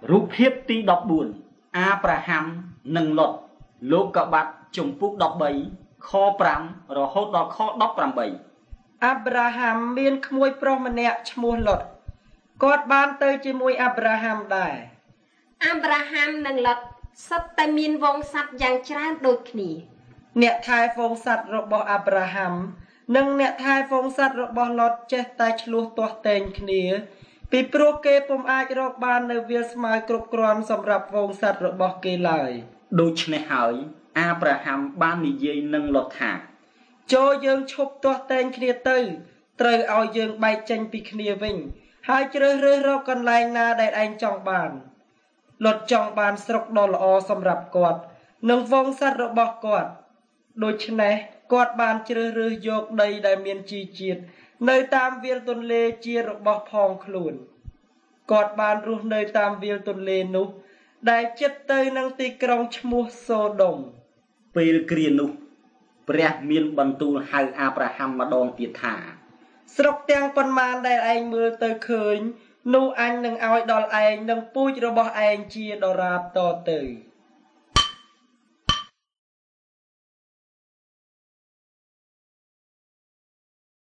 រូបភាពទី14អាប្រាហាំនិងឡុតលោកកបាត់ជំពូក13ខ5រហូតដល់ខ18 អាប់រ៉ាហាំមានក្មួយប្រុសម្នាក់ឈ្មោះឡុតគាត់បានទៅជាមួយអាប់រ៉ាហាំដែរអាប់រ៉ាហាំនិងឡុតសុទ្ធតែមានវង្សសត្វយ៉ាងច្រើនដូចគ្នាអ្នកថែហ្វូងសត្វរបស់អាប់រ៉ាហាំនិងអ្នកថែហ្វូងសត្វរបស់ឡុតចេះតែឆ្លោះទាស់ទែងគ្នាពីព្រោះគេពុំអាចរកបាននៅវាលស្មៅគ្រប់គ្រាន់សម្រាប់ហ្វូងសត្វរបស់គេឡើយដូច្នេះហើយអាប់រ៉ាហាំបាននិយាយនឹងឡុតថាចូលយើងឈប់ទាស់ទែងគ្នាទៅត្រូវឲ្យយើងបែកចេញពីគ្នាវិញហើយជ្រើសរើសរកកន្លែងណាដែលឯងចង់បានឡុតចង់បានស្រុកដ៏ល្អសម្រាប់គាត់និងហ្វូងសត្វរបស់គាត់ដូច្នេះគាត់បានជ្រើសរើសយកដីដែលមានជីជាតិនៅតាមវាលទន្លេជារបស់ផងខ្លួនគាត់បានរស់នៅតាមវាលទន្លេនោះដែលជិតទៅនឹងទីក្រុងឈ្មោះសូដុំពេលគ្រានោះព្រះមានបន្ទូលហៅអាប់រ៉ាហាំម្ដងទៀតថាស្រុកទាំងប៉ុន្មានដែលឯងមើលទៅឃើញនោះអញនឹងឲ្យដល់ឯងនិងពូជរបស់ឯងជាដរាបតទៅ